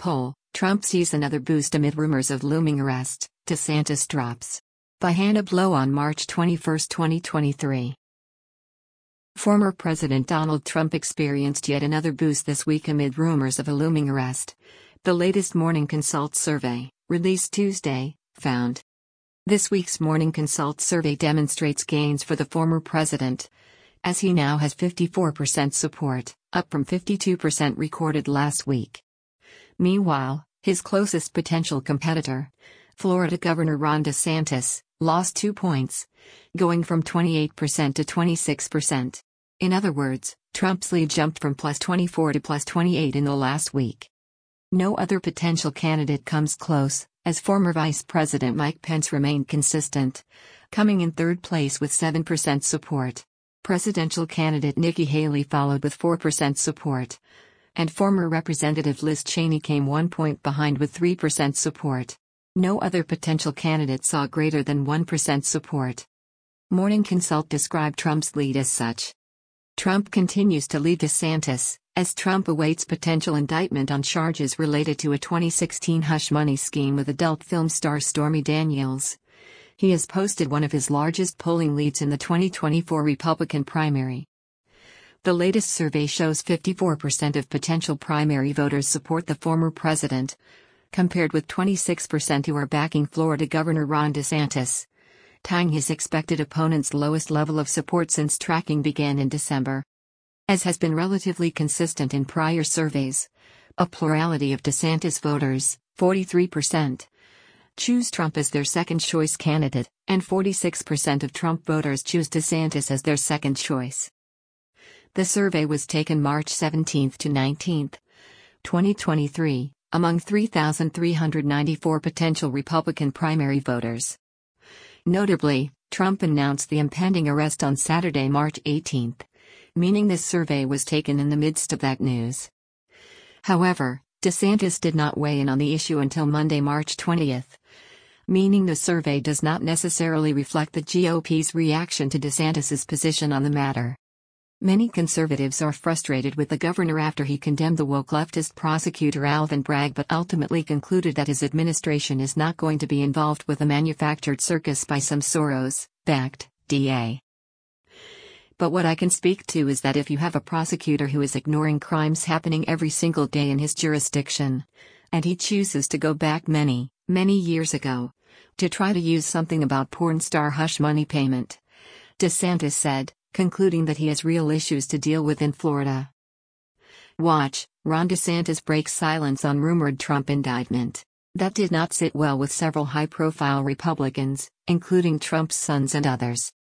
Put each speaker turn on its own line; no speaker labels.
poll, Trump sees another boost amid rumors of looming arrest. DeSantis drops by Hannah Blow on March 21, 2023. Former President Donald Trump experienced yet another boost this week amid rumors of a looming arrest. The latest Morning Consult survey, released Tuesday, found. This week's Morning Consult survey demonstrates gains for the former president, as he now has 54% support, up from 52% recorded last week. Meanwhile, his closest potential competitor, Florida Governor Ron DeSantis, lost 2 points, going from 28% to 26%. In other words, Trump's lead jumped from +24 to +28 in the last week. No other potential candidate comes close, as former Vice President Mike Pence remained consistent, coming in third place with 7% support. Presidential candidate Nikki Haley followed with 4% support, and former Representative Liz Cheney came 1 point behind with 3% support. No other potential candidate saw greater than 1% support. Morning Consult described Trump's lead as such. Trump continues to lead DeSantis, as Trump awaits potential indictment on charges related to a 2016 hush money scheme with adult film star Stormy Daniels. He has posted one of his largest polling leads in the 2024 Republican primary. The latest survey shows 54% of potential primary voters support the former president, compared with 26% who are backing Florida Governor Ron DeSantis, tying his expected opponent's lowest level of support since tracking began in December. As has been relatively consistent in prior surveys, a plurality of DeSantis voters, 43%, choose Trump as their second-choice candidate, and 46% of Trump voters choose DeSantis as their second choice. The survey was taken March 17 to 19, 2023, among 3,394 potential Republican primary voters. Notably, Trump announced the impending arrest on Saturday, March 18, meaning this survey was taken in the midst of that news. However, DeSantis did not weigh in on the issue until Monday, March 20, meaning the survey does not necessarily reflect the GOP's reaction to DeSantis's position on the matter. Many conservatives are frustrated with the governor after he condemned the woke leftist prosecutor Alvin Bragg but ultimately concluded that his administration is not going to be involved with a manufactured circus by some Soros-backed DA. But what I can speak to is that if you have a prosecutor who is ignoring crimes happening every single day in his jurisdiction, and he chooses to go back many, many years ago, to try to use something about porn star hush money payment, DeSantis said, concluding that he has real issues to deal with in Florida. Watch, Ron DeSantis breaks silence on rumored Trump indictment. That did not sit well with several high-profile Republicans, including Trump's sons and others.